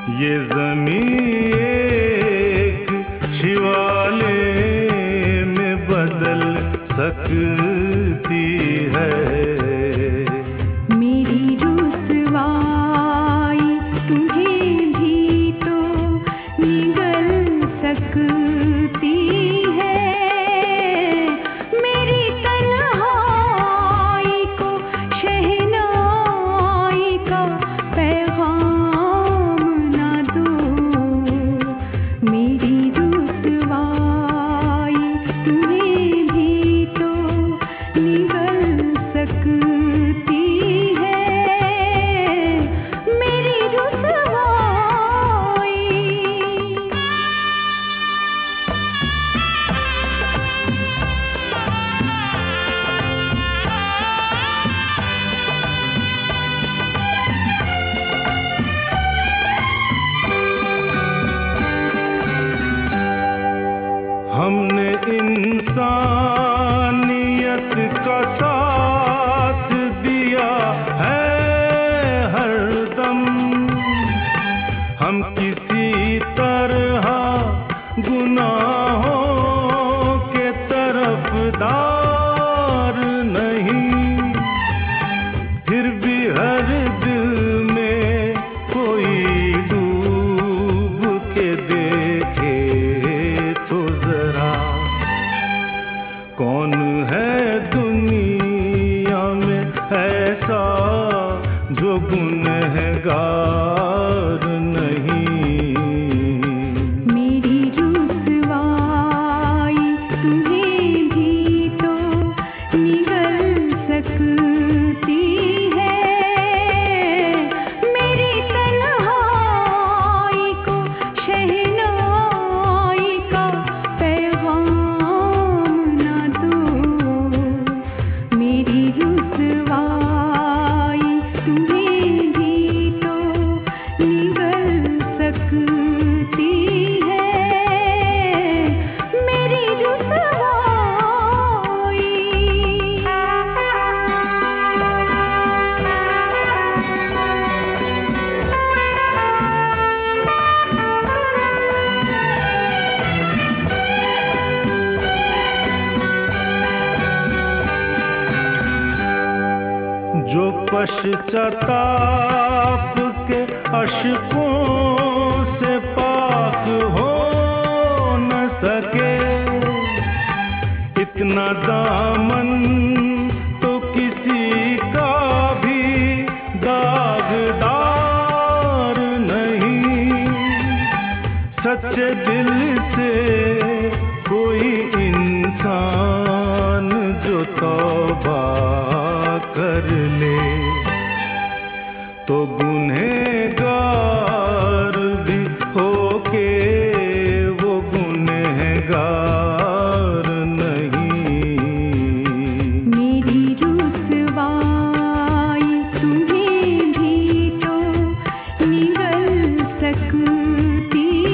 ये ज़मीं एक शिवालय में बदल सकती है। मेरी रुसवाई तुम्हें भी तो निगल सकती है। मेरी तन्हाई को शहनाई का पैगाम ना दो। मेरी रुसवाई तुम्हें भी तो निगल सकती है। मेरी रुसवाई। हमने इंसानियत का साथ दिया है हरदम। हम किसी तरह गुनाहों के तरफदार नहीं। फिर भी हर दिल में कोई डूब के देखे तो जरा, कौन है दुनिया में ऐसा जो गुनहगार नहीं। मेरी रुसवाई तुम्हें भी तो निगल सकती है। मेरी तन्हाई को शहनाई का पैगाम ना दो। मेरी रुसवाई तुम्हें भी तो निगल सकती है। मेरी रुसवाई। जो पश्चाताप के अश्कों से पाक हो न सके, इतना दामन तो किसी का भी दागदार नहीं। सच्चे दिल से कोई इंसान जो तौबा कर ले तो गुनहगार भी होके वो गुनहगार नहीं। मेरी रुसवाई तुम्हें भी तो निगल सकती